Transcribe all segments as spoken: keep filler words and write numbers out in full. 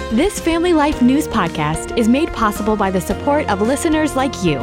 This Family Life News podcast is made possible by the support of listeners like you.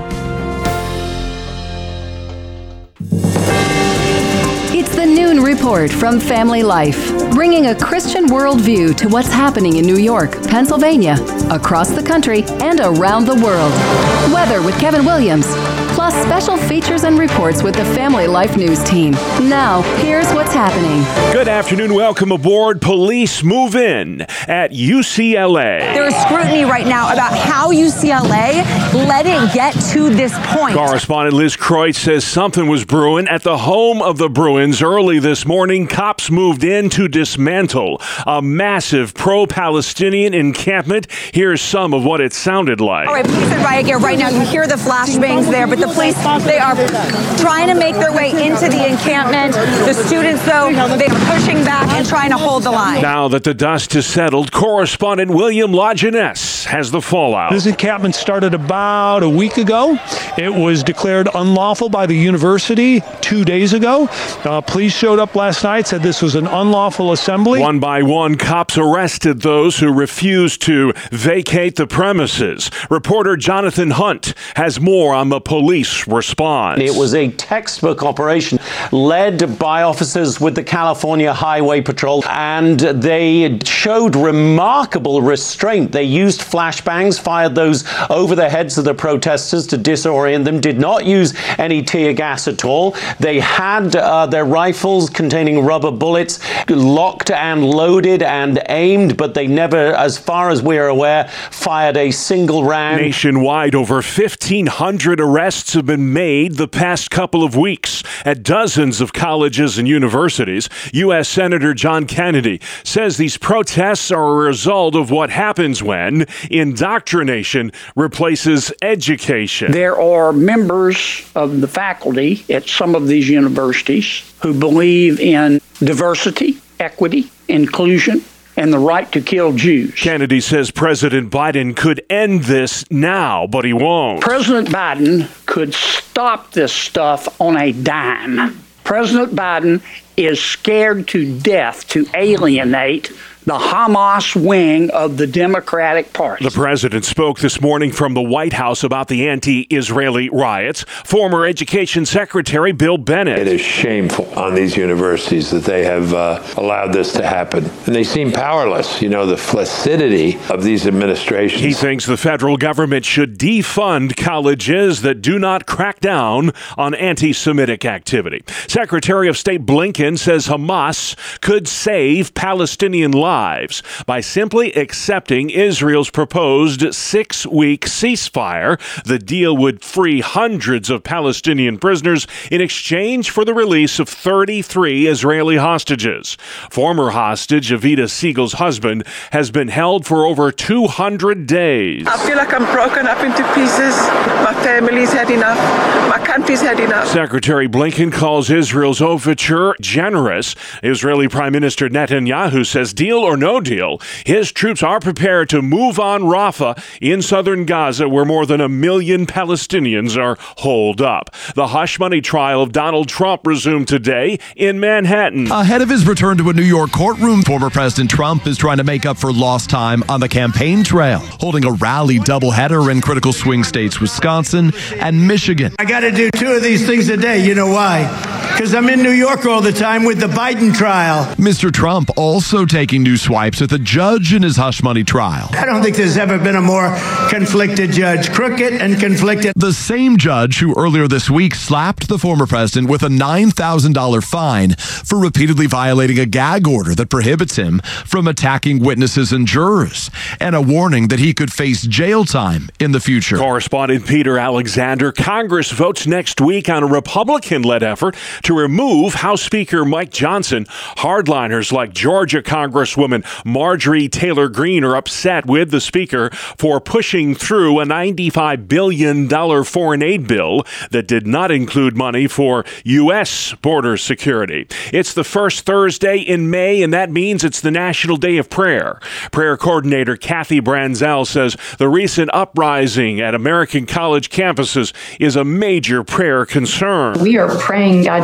It's the Noon Report from Family Life, bringing a Christian worldview to what's happening in New York, Pennsylvania, across the country, and around the world. Weather with Kevin Williams, plus special features and reports with the Family Life News team. Now, here's what's happening. Good afternoon. Welcome aboard. Police move in at U C L A. There is scrutiny right now about how U C L A let it get to this point. Correspondent Liz Kreutz says something was brewing at the home of the Bruins early this morning. Cops moved in to dismantle a massive pro-Palestinian encampment. Here's some of what it sounded like. All right, police in riot gear right now. You hear the flashbangs there, but the police, they are trying to make their way into the encampment. The students, though, they're pushing back and trying to hold the line. Now that the dust has settled, correspondent William Lajeunesse has the fallout. This encampment started about a week ago. It was declared unlawful by the university two days ago. Uh, police showed up last night, said this was an unlawful assembly. One by one, cops arrested those who refused to vacate the premises. Reporter Jonathan Hunt has more on the police response. It was a textbook operation led by officers with the California Highway Patrol, and they showed remarkable restraint. They used flashbangs, fired those over the heads of the protesters to disorient them, did not use any tear gas at all. They had uh, their rifles containing rubber bullets locked and loaded and aimed, but they never, as far as we're aware, fired a single round. Nationwide, over fifteen hundred arrests have been made the past couple of weeks at dozens of colleges and universities. U S Senator John Kennedy says these protests are a result of what happens when indoctrination replaces education. There are members of the faculty at some of these universities who believe in diversity, equity, inclusion, and the right to kill Jews. Kennedy says President Biden could end this now, but he won't. President Biden could stop this stuff on a dime. President Biden is scared to death to alienate the Hamas wing of the Democratic Party. The president spoke this morning from the White House about the anti-Israeli riots. Former Education Secretary Bill Bennett. It is shameful on these universities that they have uh, allowed this to happen. And they seem powerless. You know, the flaccidity of these administrations. He thinks the federal government should defund colleges that do not crack down on anti-Semitic activity. Secretary of State Blinken says Hamas could save Palestinian lives by simply accepting Israel's proposed six-week ceasefire. The deal would free hundreds of Palestinian prisoners in exchange for the release of thirty-three Israeli hostages. Former hostage Avita Siegel's husband has been held for over two hundred days. I feel like I'm broken up into pieces. My family's had enough. My country's had enough. Secretary Blinken calls Israel's overture generous. Israeli Prime Minister Netanyahu says deal or no deal, his troops are prepared to move on Rafah in southern Gaza, where more than a million Palestinians are holed up. The hush money trial of Donald Trump resumed today in Manhattan. Ahead of his return to a New York courtroom, former President Trump is trying to make up for lost time on the campaign trail, holding a rally doubleheader in critical swing states Wisconsin and Michigan. I got to do two of these things a day. You know why? Because I'm in New York all the time with the Biden trial. Mister Trump also taking new swipes at the judge in his hush money trial. I don't think there's ever been a more conflicted judge. Crooked and conflicted. The same judge who earlier this week slapped the former president with a nine thousand dollars fine for repeatedly violating a gag order that prohibits him from attacking witnesses and jurors, and a warning that he could face jail time in the future. Correspondent Peter Alexander. Congress votes next week on a Republican-led effort to remove House Speaker Mike Johnson. Hardliners like Georgia Congresswoman Marjorie Taylor Greene are upset with the Speaker for pushing through a ninety-five billion dollars foreign aid bill that did not include money for U S border security. It's the first Thursday in May, and that means it's the National Day of Prayer. Prayer coordinator Kathy Branzell says the recent uprising at American college campuses is a major prayer concern. We are praying God to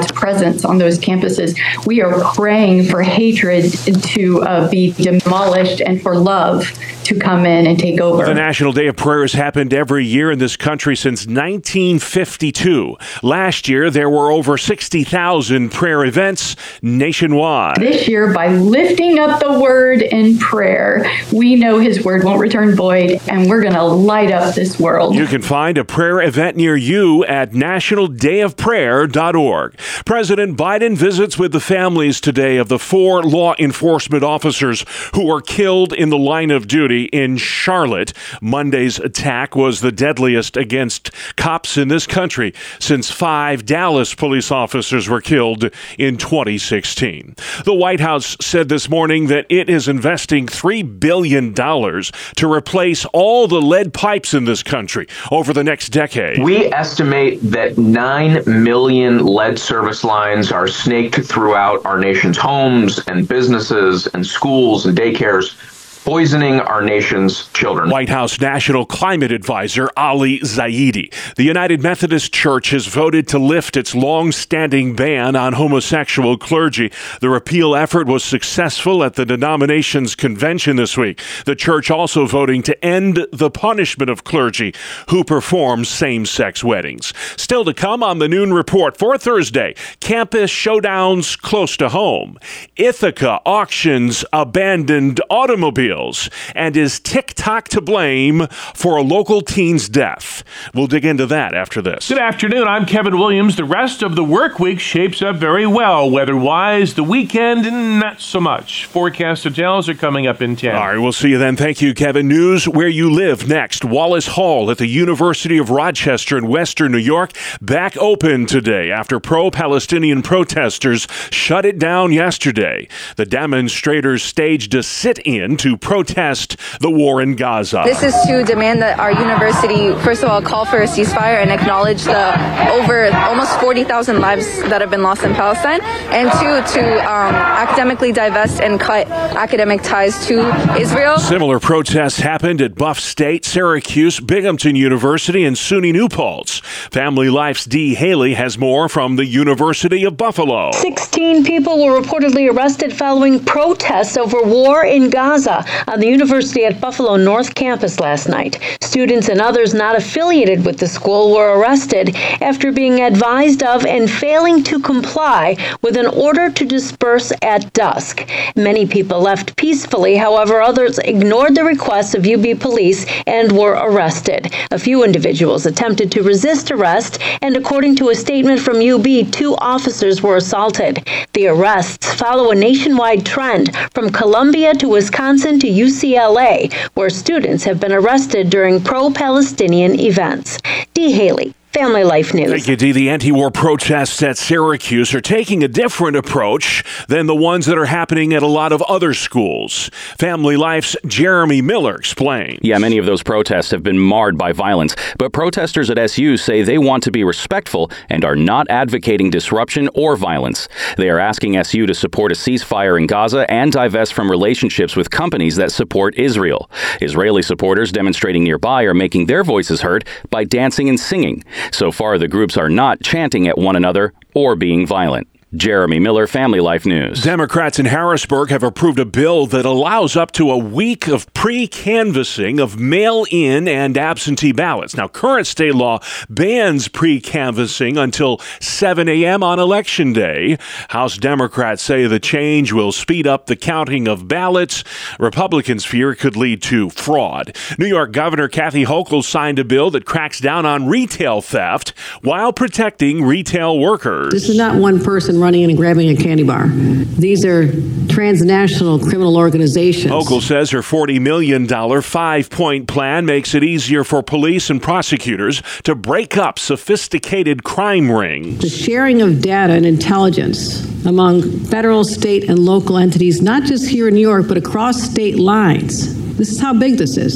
presence on those campuses. We are praying for hatred to uh, be demolished and for love to come in and take over. The National Day of Prayer has happened every year in this country since nineteen fifty-two. Last year, there were over sixty thousand prayer events nationwide. This year, by lifting up the word in prayer, we know his word won't return void, and we're going to light up this world. You can find a prayer event near you at national day of prayer dot org. President Biden visits with the families today of the four law enforcement officers who were killed in the line of duty in Charlotte. Monday's attack was the deadliest against cops in this country since five Dallas police officers were killed in twenty sixteen. The White House said this morning that it is investing three billion dollars to replace all the lead pipes in this country over the next decade. We estimate that nine million lead service lines are snaked throughout our nation's homes and businesses and schools and daycares, poisoning our nation's children. White House National Climate Advisor Ali Zaidi. The United Methodist Church has voted to lift its long-standing ban on homosexual clergy. The repeal effort was successful at the denomination's convention this week. The church also voting to end the punishment of clergy who perform same-sex weddings. Still to come on the Noon Report for Thursday, campus showdowns close to home. Ithaca auctions abandoned automobiles. And is TikTok to blame for a local teen's death? We'll dig into that after this. Good afternoon. I'm Kevin Williams. The rest of the work week shapes up very well weather-wise. The weekend, not so much. Forecast details are coming up in ten. All right, we'll see you then. Thank you, Kevin. News where you live next. Wallace Hall at the University of Rochester in Western New York back open today after pro-Palestinian protesters shut it down yesterday. The demonstrators staged a sit-in to protest the war in Gaza. This is to demand that our university, first of all, call for a ceasefire and acknowledge the over almost forty thousand lives that have been lost in Palestine, and two, to um, academically divest and cut academic ties to Israel. Similar protests happened at Buff State, Syracuse, Binghamton University, and SUNY New Paltz. Family Life's Dee Haley has more from the University of Buffalo. sixteen people were reportedly arrested following protests over war in Gaza on the University at Buffalo North Campus last night. Students and others not affiliated with the school were arrested after being advised of and failing to comply with an order to disperse at dusk. Many people left peacefully, however, others ignored the requests of U B police and were arrested. A few individuals attempted to resist arrest, and according to a statement from U B, two officers were assaulted. The arrests follow a nationwide trend from Columbia to Wisconsin to U C L A, where students have been arrested during pro-Palestinian events. Dee Haley, Family Life News. Thank you, Dee. The anti-war protests at Syracuse are taking a different approach than the ones that are happening at a lot of other schools. Family Life's Jeremy Miller explains. Yeah, many of those protests have been marred by violence, but protesters at S U say they want to be respectful and are not advocating disruption or violence. They are asking S U to support a ceasefire in Gaza and divest from relationships with companies that support Israel. Israeli supporters demonstrating nearby are making their voices heard by dancing and singing. So far, the groups are not chanting at one another or being violent. Jeremy Miller, Family Life News. Democrats in Harrisburg have approved a bill that allows up to a week of pre-canvassing of mail-in and absentee ballots. Now, current state law bans pre-canvassing until seven a.m. on Election Day. House Democrats say the change will speed up the counting of ballots. Republicans fear it could lead to fraud. New York Governor Kathy Hochul signed a bill that cracks down on retail theft while protecting retail workers. This is not one person running in and grabbing a candy bar. These are transnational criminal organizations. Hochul says her forty million dollars five-point plan makes it easier for police and prosecutors to break up sophisticated crime rings. The sharing of data and intelligence among federal, state, and local entities, not just here in New York, but across state lines. This is how big this is.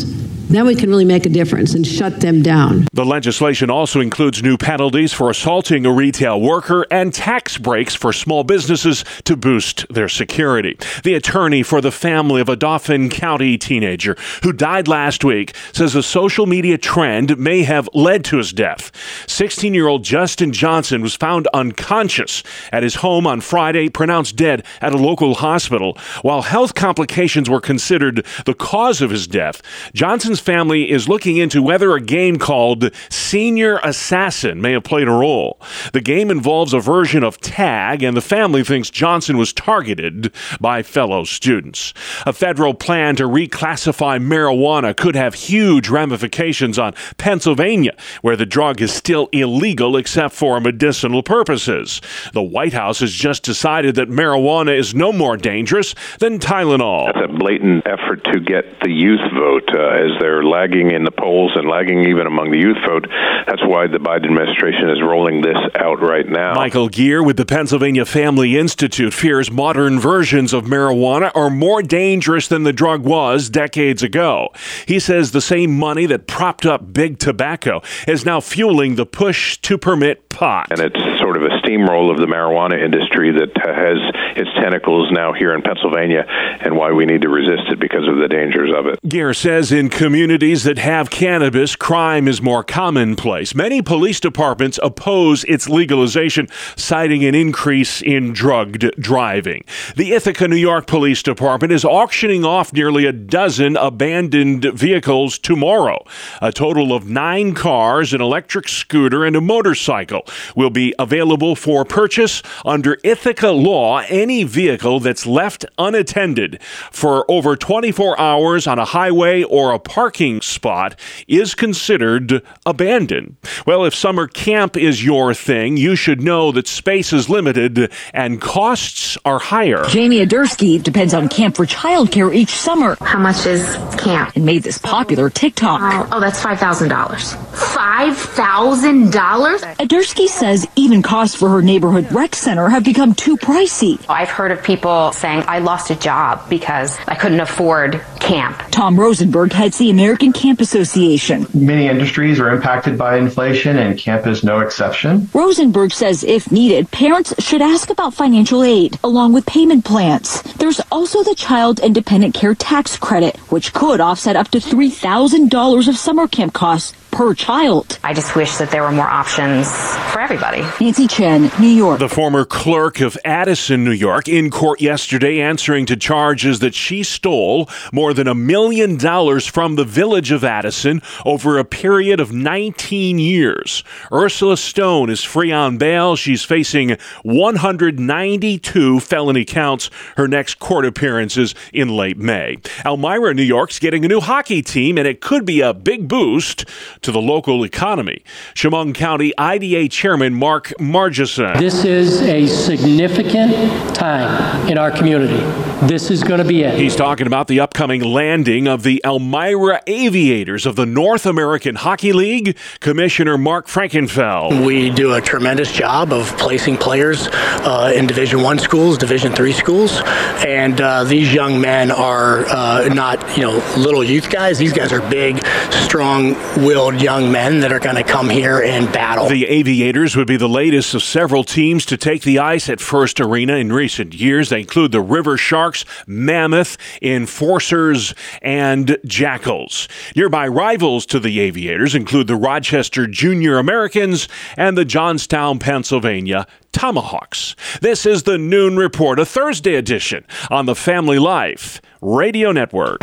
Then we can really make a difference and shut them down. The legislation also includes new penalties for assaulting a retail worker and tax breaks for small businesses to boost their security. The attorney for the family of a Dauphin County teenager who died last week says a social media trend may have led to his death. sixteen-year-old Justin Johnson was found unconscious at his home on Friday, pronounced dead at a local hospital. While health complications were considered the cause of his death, Johnson's family is looking into whether a game called Senior Assassin may have played a role. The game involves a version of tag, and the family thinks Johnson was targeted by fellow students. A federal plan to reclassify marijuana could have huge ramifications on Pennsylvania, where the drug is still illegal except for medicinal purposes. The White House has just decided that marijuana is no more dangerous than Tylenol. That's a blatant effort to get the youth vote uh, as they're lagging in the polls and lagging even among the youth vote. That's why the Biden administration is rolling this out right now. Michael Geer with the Pennsylvania Family Institute fears modern versions of marijuana are more dangerous than the drug was decades ago. He says the same money that propped up big tobacco is now fueling the push to permit pot. And it's sort of a steamroll of the marijuana industry that has its tentacles now here in Pennsylvania, and why we need to resist it because of the dangers of it. Geer says in communities that have cannabis, crime is more commonplace. Many police departments oppose its legalization, citing an increase in drugged driving. The Ithaca, New York Police Department is auctioning off nearly a dozen abandoned vehicles tomorrow. A total of nine cars, an electric scooter, and a motorcycle will be available for purchase. Under Ithaca law, any vehicle that's left unattended for over twenty-four hours on a highway or a parking spot is considered abandoned. Well, if summer camp is your thing, you should know that space is limited and costs are higher. Jamie Adursky depends on camp for childcare each summer. How much is camp? And made this popular TikTok. Oh, oh that's five thousand dollars. five thousand dollars? Adursky says even costs for her neighborhood rec center have become too pricey. I've heard of people saying, I lost a job because I couldn't afford camp. Tom Rosenberg heads the American Camp Association. Many industries are impacted by inflation, and camp is no exception. Rosenberg says if needed, parents should ask about financial aid along with payment plans. There's also the Child and Dependent Care Tax Credit, which could offset up to three thousand dollars of summer camp costs per child. I just wish that there were more options for everybody. Nancy Chen, New York. The former clerk of Addison, New York, in court yesterday answering to charges that she stole more than a million dollars from the village of Addison over a period of nineteen years. Ursula Stone is free on bail. She's facing one hundred ninety-two felony counts. Her next court appearance is in late May. Elmira, New York's getting a new hockey team, and it could be a big boost to the local economy. Chemung County I D A Chairman Mark Margison. This is a significant time in our community. This is going to be it. He's talking about the upcoming landing of the Elmira Aviators of the North American Hockey League. Commissioner Mark Frankenfeld. We do a tremendous job of placing players uh, in Division One schools, Division Three schools, and uh, these young men are uh, not, you know, little youth guys. These guys are big, strong-willed young men that are going to come here and battle. The Aviators would be the latest of several teams to take the ice at First Arena in recent years. They include the River Sharks, Mammoth, Enforcers, and Jackals. Nearby rivals to the Aviators include the Rochester Junior Americans and the Johnstown, Pennsylvania Tomahawks. This is the Noon Report, a Thursday edition on the Family Life Radio Network.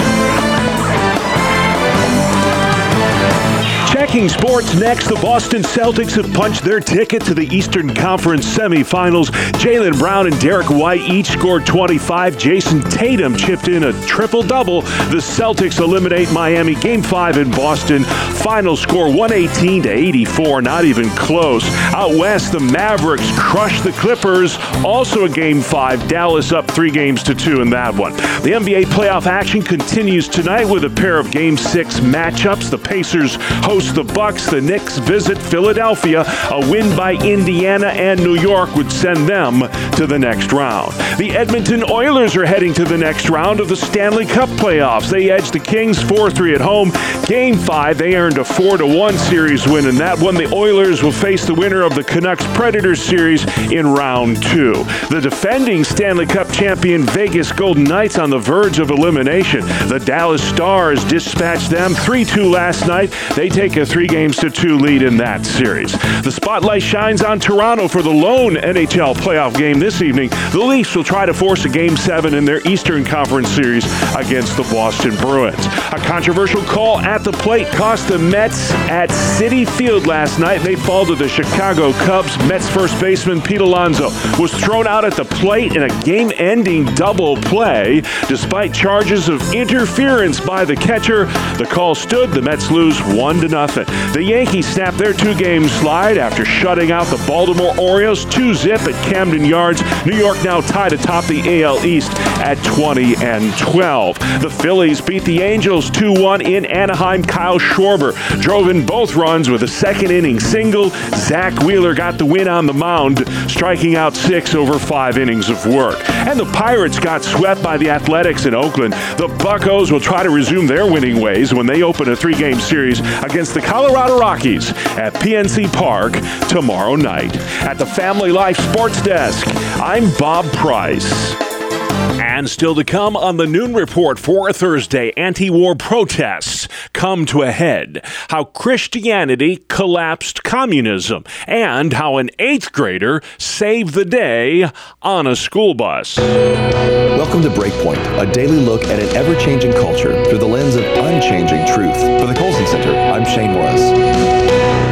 Checking sports next, the Boston Celtics have punched their ticket to the Eastern Conference semifinals. Jaylen Brown and Derek White each scored twenty-five. Jason Tatum chipped in a triple-double. The Celtics eliminate Miami Game five in Boston. Final score one eighteen to eighty-four, not even close. Out west, the Mavericks crushed the Clippers. Also a Game five. Dallas up three games to two in that one. The N B A playoff action continues tonight with a pair of Game six matchups. The Pacers host host the Bucks. The Knicks visit Philadelphia. A win by Indiana and New York would send them to the next round. The Edmonton Oilers are heading to the next round of the Stanley Cup playoffs. They edged the Kings four three at home. Game five, they earned a four to one series win in that one. The Oilers will face the winner of the Canucks Predators series in round two. The defending Stanley Cup champion Vegas Golden Knights on the verge of elimination. The Dallas Stars dispatched them three two last night. They take a three games to two lead in that series. The spotlight shines on Toronto for the lone N H L playoff game this evening. The Leafs will try to force a game seven in their Eastern Conference series against the Boston Bruins. A controversial call at the plate cost the Mets at Citi Field last night. They fall to the Chicago Cubs. Mets first baseman Pete Alonso was thrown out at the plate in a game-ending double play. Despite charges of interference by the catcher, the call stood. The Mets lose one to nothing. The Yankees snap their two-game slide after shutting out the Baltimore Orioles two zip at Camden Yards. New York now tied atop the A L East at twenty and twelve. The Phillies beat the Angels two one in Anaheim. Kyle Schwarber drove in both runs with a second-inning single. Zach Wheeler got the win on the mound, striking out six over five innings of work. And the Pirates got swept by the Athletics in Oakland. The Buccos will try to resume their winning ways when they open a three-game series against the Colorado Rockies at P N C Park tomorrow night. At the Family Life Sports Desk, I'm Bob Price. And still to come on the Noon Report for Thursday, anti-war protests come to a head, how Christianity collapsed communism, and how an eighth grader saved the day on a school bus. Welcome to Breakpoint, a daily look at an ever-changing culture through the lens of unchanging truth. For the Colson Center, I'm Shane Morris.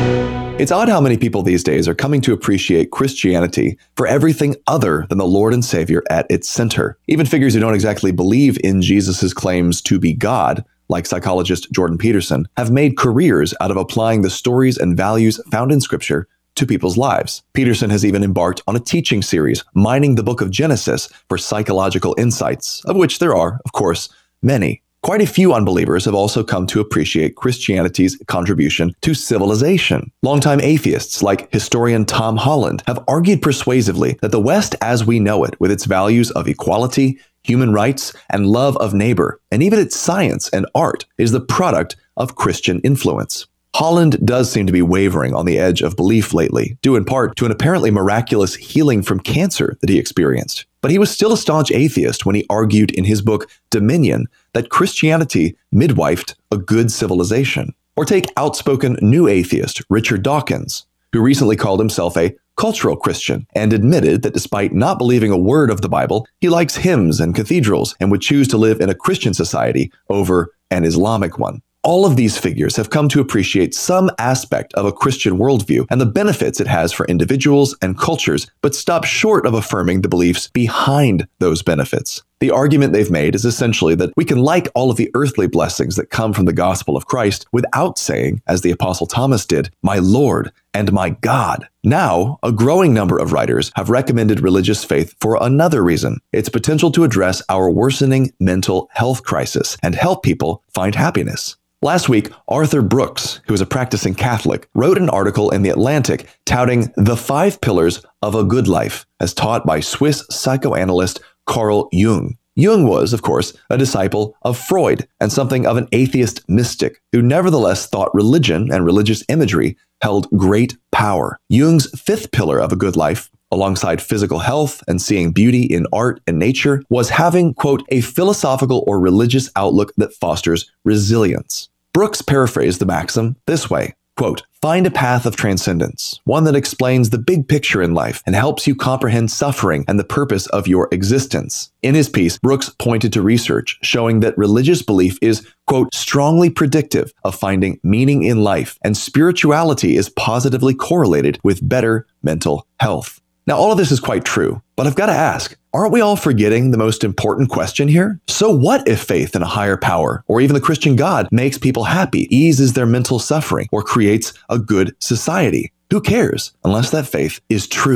It's odd how many people these days are coming to appreciate Christianity for everything other than the Lord and Savior at its center. Even figures who don't exactly believe in Jesus' claims to be God, like psychologist Jordan Peterson, have made careers out of applying the stories and values found in Scripture to people's lives. Peterson has even embarked on a teaching series, mining the book of Genesis for psychological insights, of which there are, of course, many. Quite a few unbelievers have also come to appreciate Christianity's contribution to civilization. Longtime atheists like historian Tom Holland have argued persuasively that the West as we know it, with its values of equality, human rights, and love of neighbor, and even its science and art, is the product of Christian influence. Holland does seem to be wavering on the edge of belief lately, due in part to an apparently miraculous healing from cancer that he experienced. But he was still a staunch atheist when he argued in his book Dominion that Christianity midwifed a good civilization. Or take outspoken new atheist Richard Dawkins, who recently called himself a cultural Christian and admitted that despite not believing a word of the Bible, he likes hymns and cathedrals and would choose to live in a Christian society over an Islamic one. All of these figures have come to appreciate some aspect of a Christian worldview and the benefits it has for individuals and cultures, but stop short of affirming the beliefs behind those benefits. The argument they've made is essentially that we can like all of the earthly blessings that come from the gospel of Christ without saying, as the Apostle Thomas did, "My Lord and my God." Now, a growing number of writers have recommended religious faith for another reason: its potential to address our worsening mental health crisis and help people find happiness. Last week, Arthur Brooks, who is a practicing Catholic, wrote an article in The Atlantic touting the five pillars of a good life, as taught by Swiss psychoanalyst Carl Jung. Jung was, of course, a disciple of Freud and something of an atheist mystic who nevertheless thought religion and religious imagery held great power. Jung's fifth pillar of a good life, alongside physical health and seeing beauty in art and nature, was having, quote, a philosophical or religious outlook that fosters resilience. Brooks paraphrased the maxim this way, quote, find a path of transcendence, one that explains the big picture in life and helps you comprehend suffering and the purpose of your existence. In his piece, Brooks pointed to research showing that religious belief is, quote, strongly predictive of finding meaning in life, and spirituality is positively correlated with better mental health. Now, all of this is quite true, but I've got to ask, aren't we all forgetting the most important question here? So what if faith in a higher power, or even the Christian God, makes people happy, eases their mental suffering, or creates a good society? Who cares, unless that faith is true?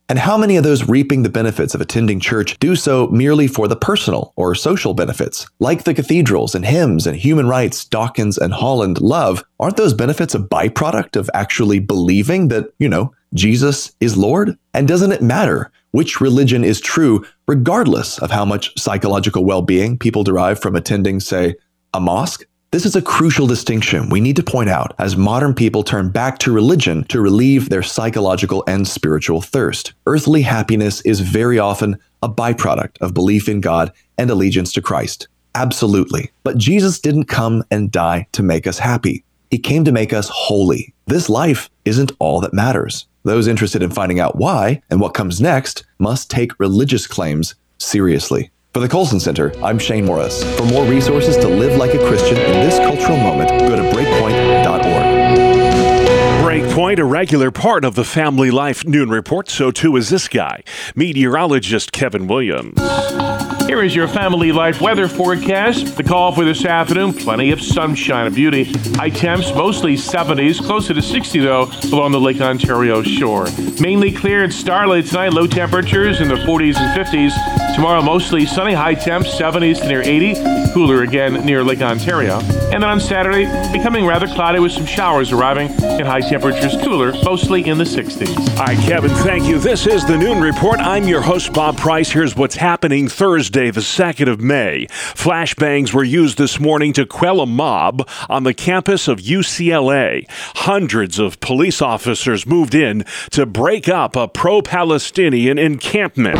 And how many of those reaping the benefits of attending church do so merely for the personal or social benefits? Like the cathedrals and hymns and human rights Dawkins and Holland love, aren't those benefits a byproduct of actually believing that, you know, Jesus is Lord? And doesn't it matter which religion is true, regardless of how much psychological well-being people derive from attending, say, a mosque? This is a crucial distinction we need to point out as modern people turn back to religion to relieve their psychological and spiritual thirst. Earthly happiness is very often a byproduct of belief in God and allegiance to Christ. Absolutely. But Jesus didn't come and die to make us happy. He came to make us holy. This life isn't all that matters. Those interested in finding out why and what comes next must take religious claims seriously. For the Colson Center, I'm Shane Morris. For more resources to live like a Christian in this cultural moment, go to breakpoint dot org. Breakpoint, a regular part of the Family Life Noon Report, so too is this guy, meteorologist Kevin Williams. Here is your Family Life weather forecast. The call for this afternoon, plenty of sunshine and beauty. High temps, mostly seventies, closer to sixty, though, along the Lake Ontario shore. Mainly clear and starlight tonight, low temperatures in the forties and fifties. Tomorrow, mostly sunny, high temps, seventies to near eighty. Cooler again near Lake Ontario. And then on Saturday, becoming rather cloudy with some showers arriving, and high temperatures cooler, mostly in the sixties. All right, Kevin, thank you. This is the Noon Report. I'm your host, Bob Price. Here's what's happening Thursday, the second of May. Flashbangs were used this morning to quell a mob on the campus of U C L A. Hundreds of police officers moved in to break up a pro-Palestinian encampment.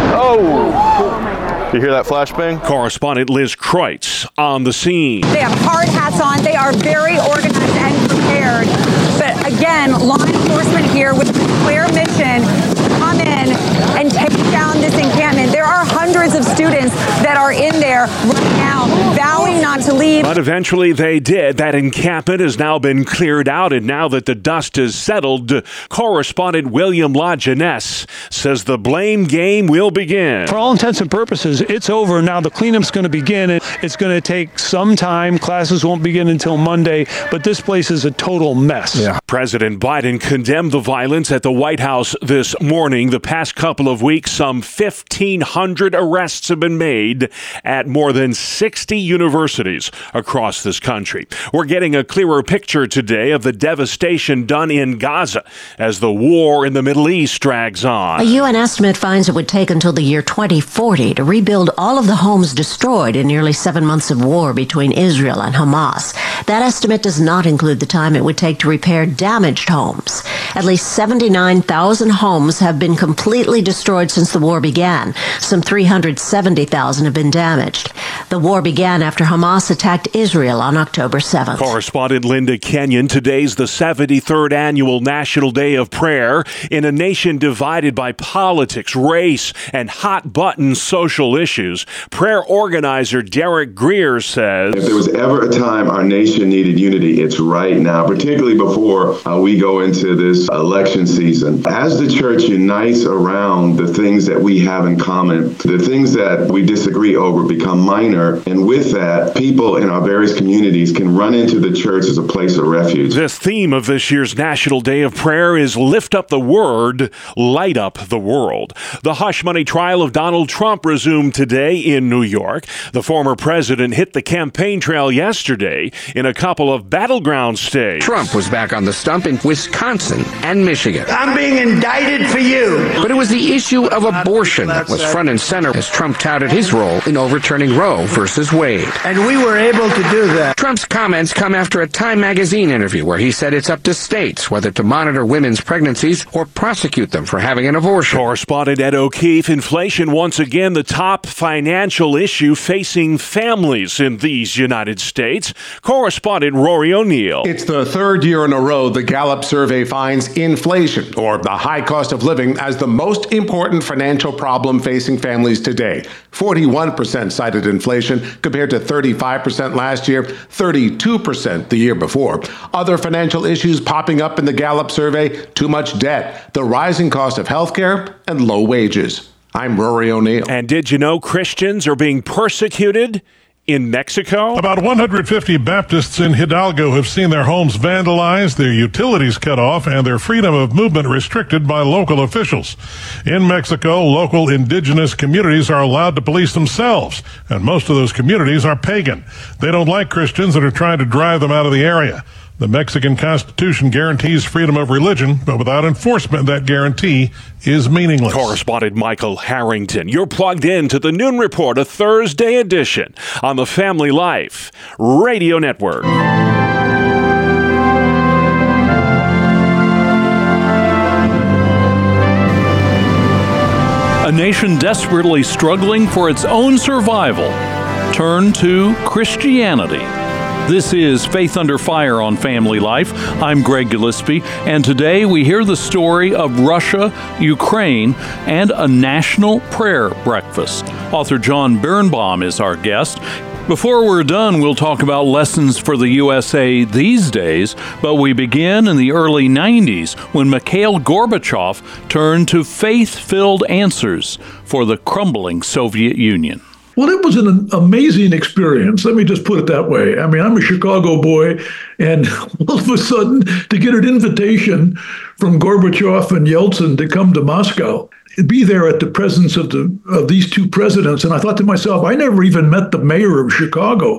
Oh! You hear that flashbang? Correspondent Liz Kreutz on the scene. They have hard hats on. They are very organized and prepared. But again, law enforcement here with a clear mission to come in and take down this encampment. There are hundreds of students that are in there right now, vowing not to leave. But eventually they did. That encampment has now been cleared out, and now that the dust is settled, correspondent William LaJeunesse says the blame game will begin. For all intents and purposes, it's over. Now the cleanup's going to begin. It's going to take some time. Classes won't begin until Monday, but this place is a total mess. Yeah. President Biden condemned the violence at the White House this morning. The past couple of weeks, some fifteen hundred arrests have been made at more than sixty universities across this country. We're getting a clearer picture today of the devastation done in Gaza as the war in the Middle East drags on. A U N estimate finds it would take until the year twenty forty to rebuild all of the homes destroyed in nearly seven months of war between Israel and Hamas. That estimate does not include the time it would take to repair damaged homes. At least seventy-nine thousand homes have been completely destroyed since the war began. Some three hundred seventy thousand have been damaged. The war began after Hamas attacked Israel on October seventh. Correspondent Linda Kenyon, today's the seventy-third annual National Day of Prayer. In a nation divided by politics, race, and hot-button social issues, prayer organizer Derek Greer says, if there was ever a time our nation needed unity, it's right now, particularly before uh, we go into this election season. As the church unites around the things that we have in common, the things that we disagree over become minor, and with that, people in our various communities can run into the church as a place of refuge. The theme of this year's National Day of Prayer is Lift Up the Word, Light Up the World. The hush money trial of Donald Trump resumed today in New York. The former president hit the campaign trail yesterday in a couple of battleground states. Trump was back on the stump in Wisconsin and Michigan. I'm being indicted for you. But it was the issue of abortion that was front and center as Trump touted his role in overturning Roe versus Wade. And we were able to do that. Trump's comments come after a Time magazine interview where he said it's up to states whether to monitor women's pregnancies or prosecute them for having an abortion. Correspondent Ed O'Keefe, inflation once again the top financial issue facing families in these United States. Correspondent Rory O'Neill. It's the third year in a row the Gallup survey finds inflation, or the high cost of living, as the most important financial problem facing families today. forty-one percent cited inflation compared to thirty-five percent last year, thirty-two percent the year before. Other financial issues popping up in the Gallup survey: too much debt, the rising cost of healthcare, and low wages. I'm Rory O'Neill. And did you know Christians are being persecuted In Mexico? About one hundred fifty Baptists in Hidalgo have seen their homes vandalized, their utilities cut off, and their freedom of movement restricted by local officials. In Mexico, local indigenous communities are allowed to police themselves, and most of those communities are pagan. They don't like Christians that are trying to drive them out of the area. The Mexican Constitution guarantees freedom of religion, but without enforcement, that guarantee is meaningless. Correspondent Michael Harrington, you're plugged in to the Noon Report, a Thursday edition on the Family Life Radio Network. A nation desperately struggling for its own survival turned to Christianity. This is Faith Under Fire on Family Life. I'm Greg Gillespie, and today we hear the story of Russia, Ukraine, and a national prayer breakfast. Author John Birnbaum is our guest. Before we're done, we'll talk about lessons for the U S A these days, but we begin in the early nineties when Mikhail Gorbachev turned to faith-filled answers for the crumbling Soviet Union. Well, it was an amazing experience. Let me just put it that way. I mean, I'm a Chicago boy, and all of a sudden, to get an invitation from Gorbachev and Yeltsin to come to Moscow, be there at the presence of the of these two presidents, and I thought to myself, I never even met the mayor of Chicago,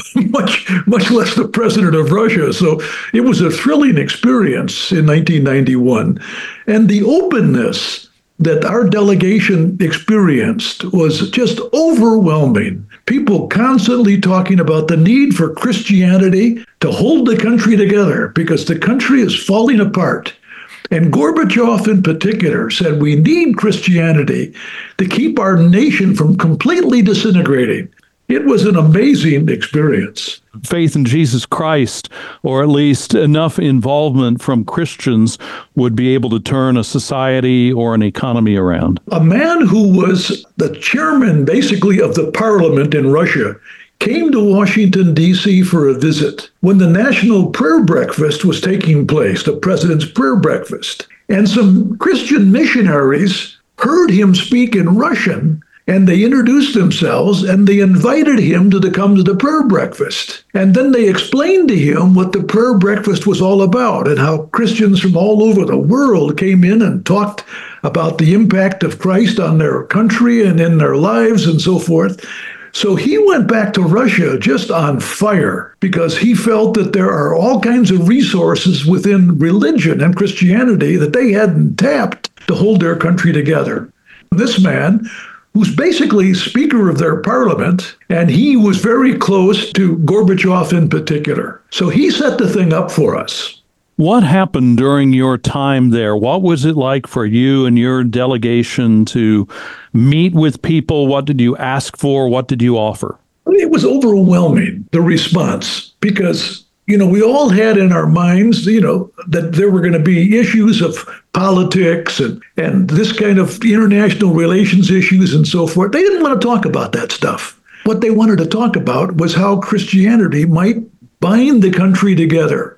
much much less the president of Russia. So it was a thrilling experience in nineteen ninety-one, and the openness that our delegation experienced was just overwhelming. People constantly talking about the need for Christianity to hold the country together because the country is falling apart. And Gorbachev in particular said we need Christianity to keep our nation from completely disintegrating. It was an amazing experience. Faith in Jesus Christ, or at least enough involvement from Christians, would be able to turn a society or an economy around. A man who was the chairman, basically, of the parliament in Russia came to Washington, D C for a visit when the National Prayer Breakfast was taking place, the President's Prayer Breakfast. And some Christian missionaries heard him speak in Russian, and they introduced themselves, and they invited him to the, come to the prayer breakfast. And then they explained to him what the prayer breakfast was all about and how Christians from all over the world came in and talked about the impact of Christ on their country and in their lives and so forth. So he went back to Russia just on fire because he felt that there are all kinds of resources within religion and Christianity that they hadn't tapped to hold their country together. This man, who's basically Speaker of their parliament, and he was very close to Gorbachev in particular. So he set the thing up for us. What happened during your time there? What was it like for you and your delegation to meet with people? What did you ask for? What did you offer? It was overwhelming, the response, because you know, we all had in our minds, you know, that there were going to be issues of politics and, and this kind of international relations issues and so forth. They didn't want to talk about that stuff. What they wanted to talk about was how Christianity might bind the country together.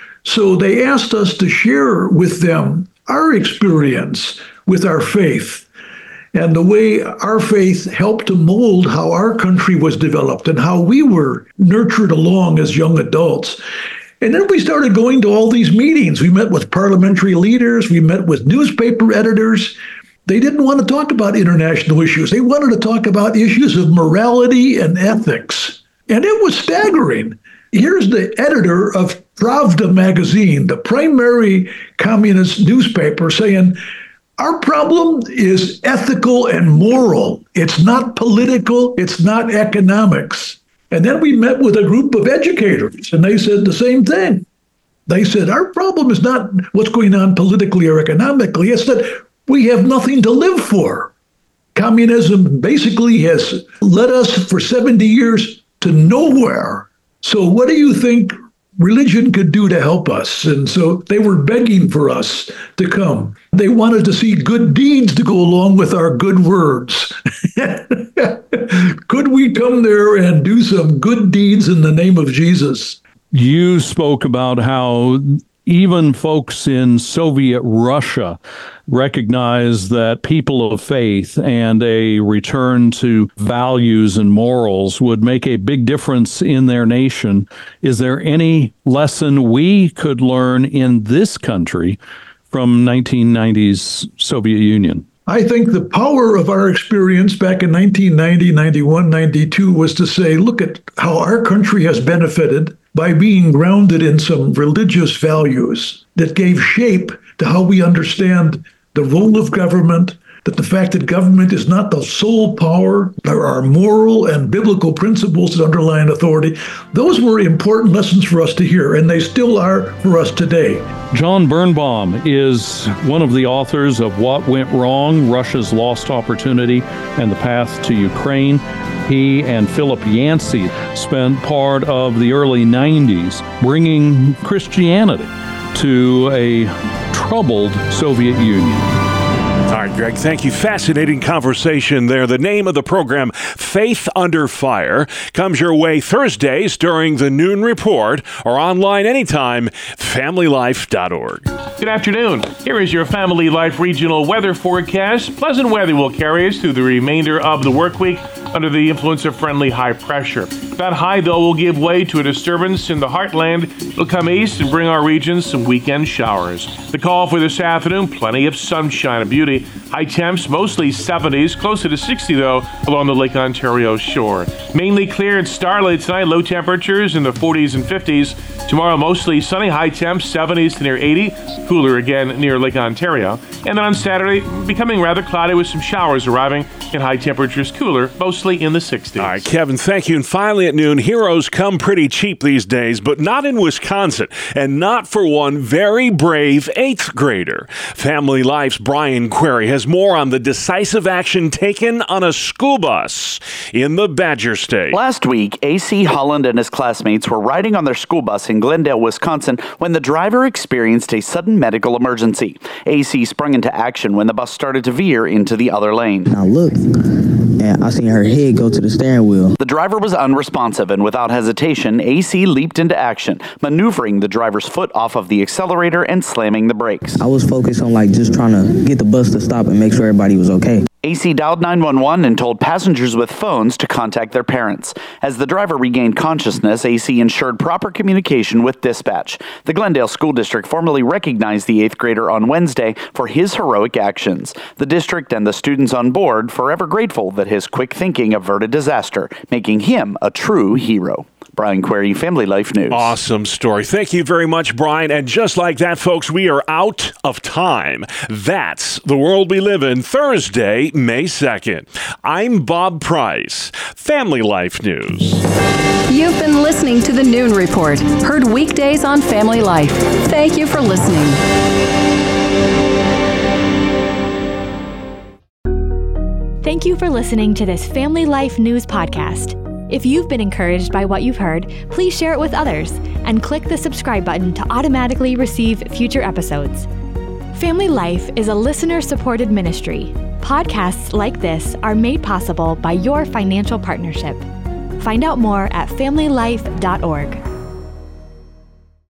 So they asked us to share with them our experience with our faith and the way our faith helped to mold how our country was developed and how we were nurtured along as young adults. And then we started going to all these meetings. We met with parliamentary leaders. We met with newspaper editors. They didn't want to talk about international issues. They wanted to talk about issues of morality and ethics. And it was staggering. Here's the editor of Pravda magazine, the primary communist newspaper, saying, our problem is ethical and moral. It's not political. It's not economics. And then we met with a group of educators, and they said the same thing. They said, our problem is not what's going on politically or economically. It's that we have nothing to live for. Communism basically has led us for seventy years to nowhere. So what do you think religion could do to help us? And so they were begging for us to come. They wanted to see good deeds to go along with our good words. Could we come there and do some good deeds in the name of Jesus? You spoke about how even folks in Soviet Russia recognize that people of faith and a return to values and morals would make a big difference in their nation. Is there any lesson we could learn in this country from nineteen nineties Soviet Union? I think the power of our experience back in nineteen ninety, ninety-one, ninety-two was to say, look at how our country has benefited by being grounded in some religious values that gave shape to how we understand the role of government, that the fact that government is not the sole power, there are moral and biblical principles that underlie authority. Those were important lessons for us to hear, and they still are for us today. John Birnbaum is one of the authors of What Went Wrong, Russia's Lost Opportunity and the Path to Ukraine. He and Philip Yancey spent part of the early nineties bringing Christianity to a troubled Soviet Union. All right, Greg, thank you. Fascinating conversation there. The name of the program, Faith Under Fire, comes your way Thursdays during the Noon Report or online anytime, family life dot org. Good afternoon. Here is your Family Life regional weather forecast. Pleasant weather will carry us through the remainder of the work week under the influence of friendly high pressure. That high, though, will give way to a disturbance in the heartland. It'll come east and bring our region some weekend showers. The call for this afternoon, plenty of sunshine and beauty. High temps, mostly seventies, closer to sixty, though, along the Lake Ontario shore. Mainly clear and starlight tonight, low temperatures in the forties and fifties. Tomorrow, mostly sunny, high temps, seventies to near eighty, cooler again near Lake Ontario. And then on Saturday, becoming rather cloudy with some showers arriving and high temperatures cooler, mostly in the sixties. All right, Kevin, thank you. And finally at noon, heroes come pretty cheap these days, but not in Wisconsin, and not for one very brave eighth grader. Family Life's Brian Query has more on the decisive action taken on a school bus in the Badger State. Last week, A C Holland and his classmates were riding on their school bus in Glendale, Wisconsin, when the driver experienced a sudden medical emergency. A C sprung into action when the bus started to veer into the other lane. Now look, and I seen her head go to the steering wheel. The driver was unresponsive, and without hesitation, A C leaped into action, maneuvering the driver's foot off of the accelerator and slamming the brakes. I was focused on like just trying to get the bus to stop and make sure everybody was okay. A C dialed nine one one and told passengers with phones to contact their parents. As the driver regained consciousness, A C ensured proper communication with dispatch. The Glendale School District formally recognized the eighth grader on Wednesday for his heroic actions. The district and the students on board forever grateful that his quick thinking averted disaster, making him a true hero. Brian Query, Family Life News. Awesome story. Thank you very much, Brian. And just like that, folks, we are out of time. That's the world we live in, Thursday, May second. I'm Bob Price, Family Life News. You've been listening to the Noon Report, heard weekdays on Family Life. Thank you for listening. Thank you for listening to this Family Life News podcast. If you've been encouraged by what you've heard, please share it with others and click the subscribe button to automatically receive future episodes. Family Life is a listener-supported ministry. Podcasts like this are made possible by your financial partnership. Find out more at family life dot org.